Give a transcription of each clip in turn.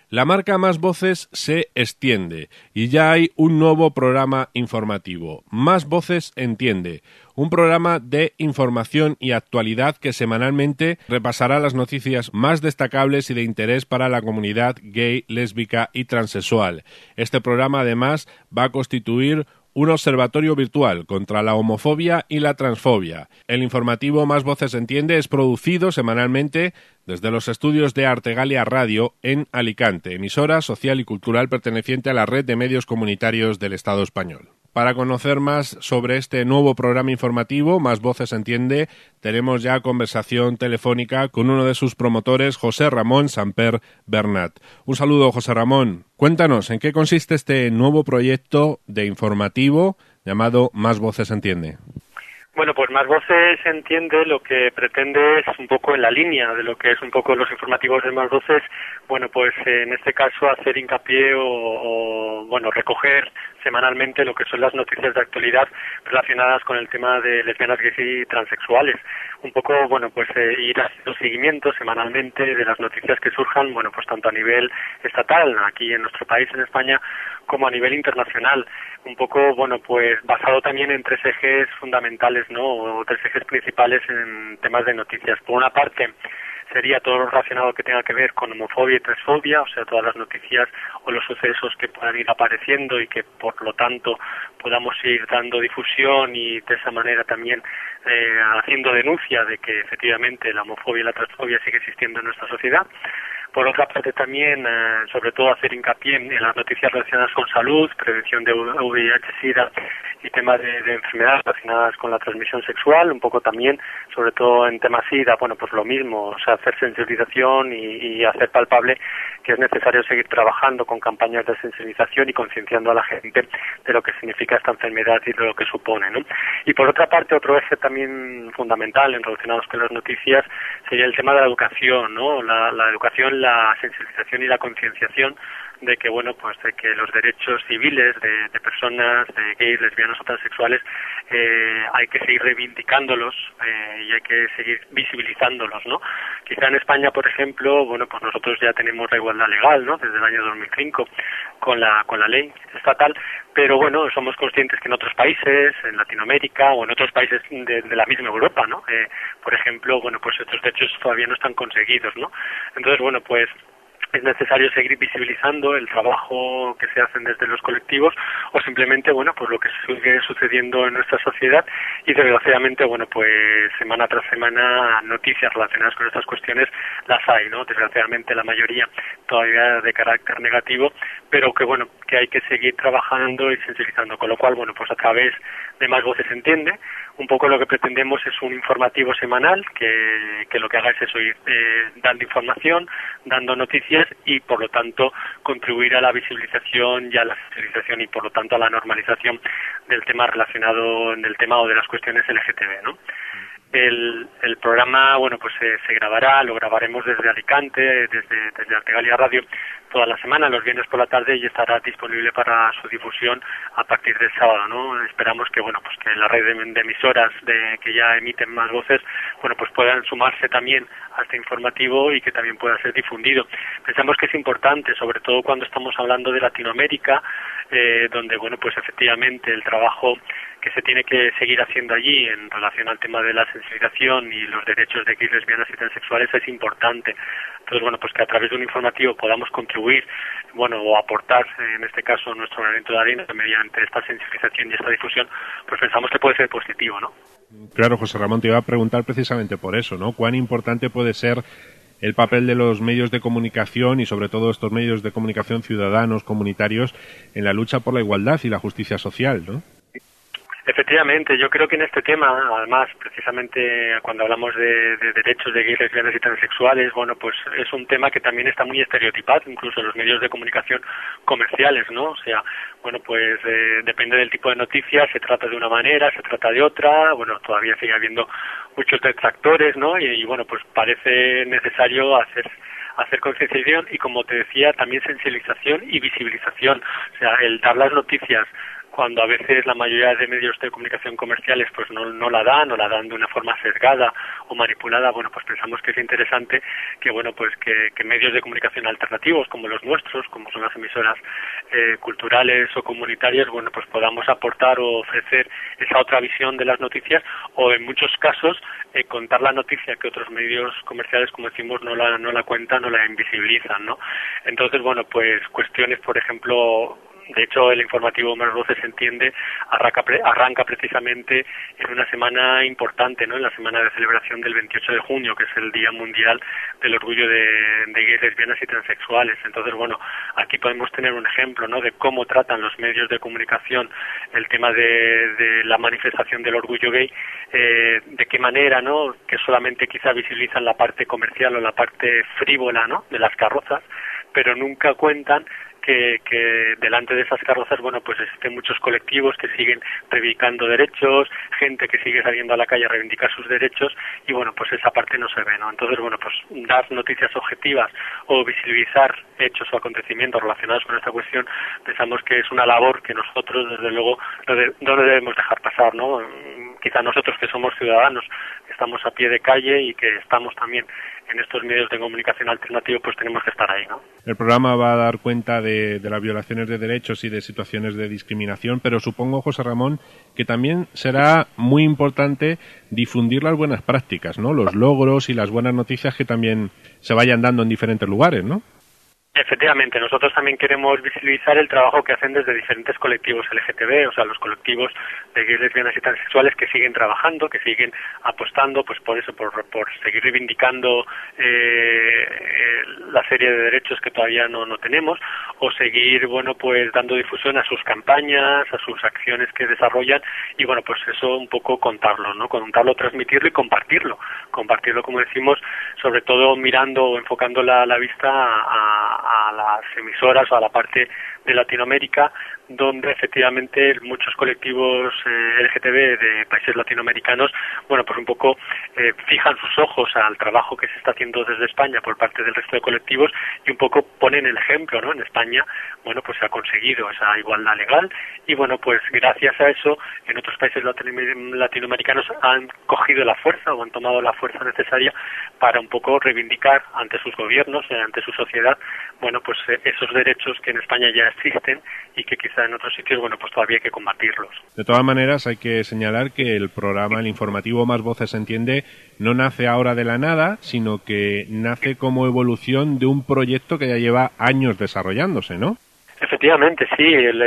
La marca Más Voces se extiende y ya hay un nuevo programa informativo, Más Voces Entiende, un programa de información y actualidad que semanalmente repasará las noticias más destacables y de interés para la comunidad gay, lésbica y transexual. Este programa además va a constituir un observatorio virtual contra la homofobia y la transfobia. El informativo Más Voces Entiende es producido semanalmente desde los estudios de Artegalia Radio en Alicante, emisora social y cultural perteneciente a la red de medios comunitarios del Estado español. Para conocer más sobre este nuevo programa informativo, Más Voces Entiende, tenemos ya conversación telefónica con uno de sus promotores, José Ramón Samper Bernat. Un saludo, José Ramón. Cuéntanos, ¿en qué consiste este nuevo proyecto de informativo llamado Más Voces Entiende? Bueno, pues Más Voces Entiende lo que pretende es un poco en la línea de lo que es un poco los informativos de Más Voces, bueno, pues en este caso hacer hincapié o recoger semanalmente lo que son las noticias de actualidad relacionadas con el tema de lesbianas, gays y transexuales. Un poco, bueno, pues ir haciendo seguimiento semanalmente de las noticias que surjan, bueno, pues tanto a nivel estatal, aquí en nuestro país, en España, como a nivel internacional. Un poco, bueno, pues basado también en tres ejes fundamentales, ¿no? O tres ejes principales en temas de noticias. Por una parte, sería todo lo relacionado que tenga que ver con homofobia y transfobia, o sea, todas las noticias o los sucesos que puedan ir apareciendo y que, por lo tanto, podamos ir dando difusión y de esa manera también haciendo denuncia de que efectivamente la homofobia y la transfobia sigue existiendo en nuestra sociedad. Por otra parte también, sobre todo hacer hincapié en las noticias relacionadas con salud, prevención de VIH-Sida y temas de enfermedades relacionadas con la transmisión sexual, un poco también, sobre todo en temas SIDA, bueno, pues lo mismo, o sea, hacer sensibilización y hacer palpable que es necesario seguir trabajando con campañas de sensibilización y concienciando a la gente de lo que significa esta enfermedad y de lo que supone, ¿no? Y por otra parte, otro eje también fundamental en relacionados con las noticias sería el tema de la educación, ¿no? La educación, la sensibilización y la concienciación de que, bueno, pues de que los derechos civiles de personas, de gays, lesbianos o transexuales, hay que seguir reivindicándolos y hay que seguir visibilizándolos, ¿no? Quizá en España, por ejemplo, bueno, pues nosotros ya tenemos la igualdad legal, ¿no? Desde el año 2005 con la ley estatal, pero bueno, somos conscientes que en otros países, en Latinoamérica o en otros países de la misma Europa, ¿no? Por ejemplo, bueno, pues estos derechos todavía no están conseguidos, ¿no? Entonces, bueno, pues es necesario seguir visibilizando el trabajo que se hacen desde los colectivos o simplemente, bueno, pues lo que sigue sucediendo en nuestra sociedad y desgraciadamente, bueno, pues semana tras semana noticias relacionadas con estas cuestiones las hay, ¿no? Desgraciadamente la mayoría todavía de carácter negativo, pero que, bueno, que hay que seguir trabajando y sensibilizando, con lo cual, bueno, pues a través de Más Voces Entiende, un poco lo que pretendemos es un informativo semanal que lo que haga es eso, ir dando información, dando noticias y por lo tanto contribuir a la visibilización y a la sensibilización y por lo tanto a la normalización del tema relacionado en el tema o de las cuestiones LGTB, ¿no? El programa, bueno, pues se grabará, lo grabaremos desde Alicante, desde Artegalia Radio toda la semana, los viernes por la tarde, y estará disponible para su difusión a partir del sábado, ¿no? Esperamos que, bueno, pues que la red de emisoras que ya emiten Más Voces, bueno, pues puedan sumarse también a este informativo y que también pueda ser difundido. Pensamos que es importante, sobre todo cuando estamos hablando de Latinoamérica, donde, bueno, pues efectivamente el trabajo que se tiene que seguir haciendo allí en relación al tema de la sensibilización y los derechos de gays, lesbianas y transexuales es importante. Entonces, bueno, pues que a través de un informativo podamos contribuir, bueno, o aportar, en este caso, nuestro granito de arena mediante esta sensibilización y esta difusión, pues pensamos que puede ser positivo, ¿no? Claro, José Ramón, te iba a preguntar precisamente por eso, ¿no? ¿Cuán importante puede ser el papel de los medios de comunicación y sobre todo estos medios de comunicación ciudadanos, comunitarios, en la lucha por la igualdad y la justicia social, ¿no? Efectivamente, yo creo que en este tema, además, precisamente cuando hablamos de derechos de gays, lesbianas y transexuales, bueno, pues es un tema que también está muy estereotipado, incluso en los medios de comunicación comerciales, ¿no? O sea, bueno, pues depende del tipo de noticias, se trata de una manera, se trata de otra, bueno, todavía sigue habiendo muchos detractores, ¿no? Y bueno, pues parece necesario hacer concienciación y, como te decía, también sensibilización y visibilización. O sea, el dar las noticias cuando a veces la mayoría de medios de comunicación comerciales pues no la dan, o la dan de una forma sesgada o manipulada. Bueno, pues pensamos que es interesante que bueno, pues que medios de comunicación alternativos como los nuestros, como son las emisoras culturales o comunitarias, bueno, pues podamos aportar o ofrecer esa otra visión de las noticias, o en muchos casos contar la noticia que otros medios comerciales, como decimos, no la cuentan, no la invisibilizan, ¿no? Entonces, bueno, pues cuestiones, por ejemplo, de hecho, el informativo Más Voces Entiende arranca precisamente en una semana importante, ¿no? En la semana de celebración del 28 de junio, que es el Día Mundial del Orgullo de gays, lesbianas y transexuales. Entonces, bueno, aquí podemos tener un ejemplo, ¿no? De cómo tratan los medios de comunicación el tema de la manifestación del orgullo gay, de qué manera, ¿no? Que solamente quizá visibilizan la parte comercial o la parte frívola, ¿no? De las carrozas, pero nunca cuentan que delante de esas carrozas, bueno, pues existen muchos colectivos que siguen reivindicando derechos, gente que sigue saliendo a la calle a reivindicar sus derechos, y bueno, pues esa parte no se ve, ¿no? Entonces, bueno, pues dar noticias objetivas o visibilizar hechos o acontecimientos relacionados con esta cuestión, pensamos que es una labor que nosotros, desde luego, no debemos dejar pasar, ¿no? Quizá nosotros, que somos ciudadanos, que estamos a pie de calle y que estamos también en estos medios de comunicación alternativos, pues tenemos que estar ahí, ¿no? El programa va a dar cuenta de las violaciones de derechos y de situaciones de discriminación, pero supongo, José Ramón, que también será muy importante difundir las buenas prácticas, ¿no? Los logros y las buenas noticias que también se vayan dando en diferentes lugares, ¿no? Efectivamente, nosotros también queremos visibilizar el trabajo que hacen desde diferentes colectivos LGTB, o sea, los colectivos de gays, lesbianas y transexuales que siguen trabajando, que siguen apostando, pues por eso, por seguir reivindicando la serie de derechos que todavía no tenemos, o seguir, bueno, pues dando difusión a sus campañas, a sus acciones que desarrollan, y bueno, pues eso un poco contarlo, ¿no? Contarlo, transmitirlo y compartirlo, como decimos, sobre todo mirando o enfocando la vista a las emisoras o a la parte de Latinoamérica, donde efectivamente muchos colectivos LGTB de países latinoamericanos, bueno, pues un poco fijan sus ojos al trabajo que se está haciendo desde España por parte del resto de colectivos, y un poco ponen el ejemplo, ¿no? En España, bueno, pues se ha conseguido esa igualdad legal, y bueno, pues gracias a eso, en otros países latinoamericanos han cogido la fuerza o han tomado la fuerza necesaria para un poco reivindicar ante sus gobiernos, ante su sociedad, bueno, pues esos derechos que en España ya existen y que quizá en otros sitios, bueno, pues todavía hay que combatirlos. De todas maneras, hay que señalar que el programa, el informativo Más Voces Entiende, no nace ahora de la nada, sino que nace como evolución de un proyecto que ya lleva años desarrollándose, ¿no? Efectivamente, sí.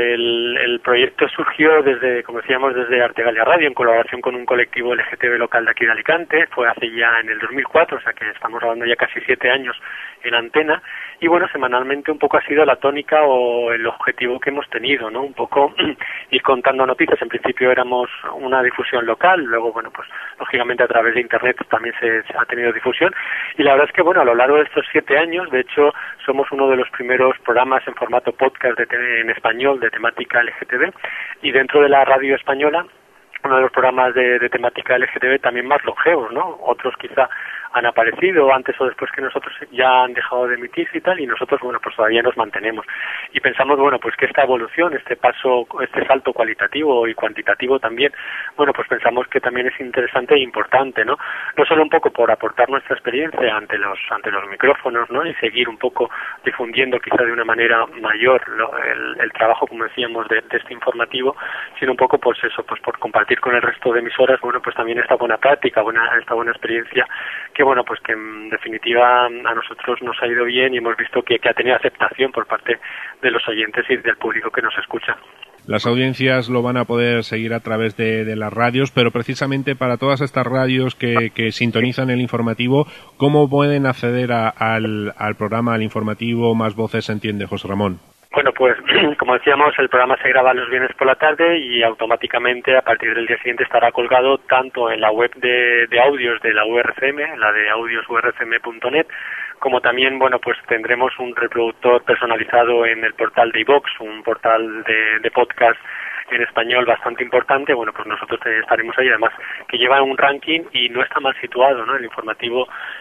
El proyecto surgió desde, como decíamos, desde Artegalia Radio, en colaboración con un colectivo LGTB local de aquí de Alicante. Fue hace ya en el 2004, o sea que estamos hablando ya casi 7 años en antena. Y bueno, semanalmente un poco ha sido la tónica o el objetivo que hemos tenido, ¿no? Un poco ir contando noticias. En principio éramos una difusión local, luego, bueno, pues lógicamente a través de Internet también se ha tenido difusión. Y la verdad es que, bueno, a lo largo de estos 7 años, de hecho, somos uno de los primeros programas en formato podcast en español de temática LGTB, y dentro de la radio española, uno de los programas de temática LGTB también más longevos, ¿no? Otros quizá han aparecido antes o después que nosotros, ya han dejado de emitirse y tal, y nosotros, bueno, pues todavía nos mantenemos. Y pensamos, bueno, pues que esta evolución, este paso, este salto cualitativo y cuantitativo también, bueno, pues pensamos que también es interesante e importante, ¿no? No solo un poco por aportar nuestra experiencia ante los micrófonos, ¿no? Y seguir un poco difundiendo quizá de una manera mayor el trabajo, como decíamos, de este informativo, sino un poco, pues eso, pues por compartir con el resto de emisoras, bueno, pues también esta buena práctica, esta buena experiencia, que bueno, pues que en definitiva a nosotros nos ha ido bien y hemos visto que ha tenido aceptación por parte de los oyentes y del público que nos escucha. Las audiencias lo van a poder seguir a través de las radios, pero precisamente para todas estas radios que sintonizan el informativo, ¿cómo pueden acceder al programa, al informativo Más Voces Entiende, José Ramón? Bueno, pues como decíamos, el programa se graba los viernes por la tarde y automáticamente a partir del día siguiente estará colgado tanto en la web de audios de la URCM, la de audiosurcm.net, como también, bueno, pues tendremos un reproductor personalizado en el portal de iVoox, un portal de podcast en español bastante importante. Bueno, pues nosotros estaremos ahí, además que lleva un ranking y no está mal situado, ¿no? El informativo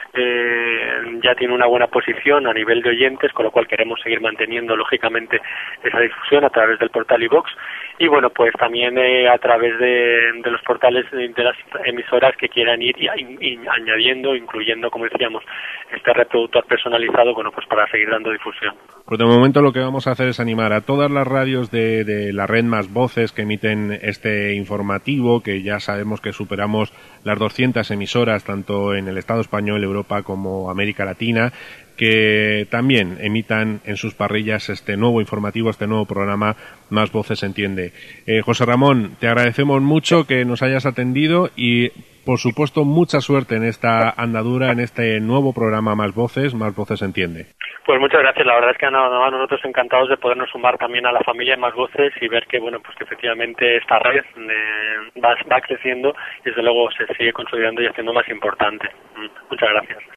ya tiene una buena posición a nivel de oyentes, con lo cual queremos seguir manteniendo lógicamente esa difusión a través del portal iVox, y bueno, pues también a través de los portales de las emisoras que quieran ir añadiendo, incluyendo, como decíamos, este reproductor personalizado, bueno, pues para seguir dando difusión. Pues de momento lo que vamos a hacer es animar a todas las radios de la red Más Voces que emiten este informativo, que ya sabemos que superamos las 200 emisoras, tanto en el Estado español, Europa como América Latina, que también emitan en sus parrillas este nuevo informativo, este nuevo programa Más Voces Entiende. José Ramón, te agradecemos mucho que nos hayas atendido y, por supuesto, mucha suerte en esta andadura, en este nuevo programa Más Voces Entiende. Pues muchas gracias, la verdad es que nosotros encantados de podernos sumar también a la familia de Más Voces y ver que, bueno, pues que efectivamente esta red va creciendo y desde luego se sigue consolidando y haciendo más importante. Muchas gracias.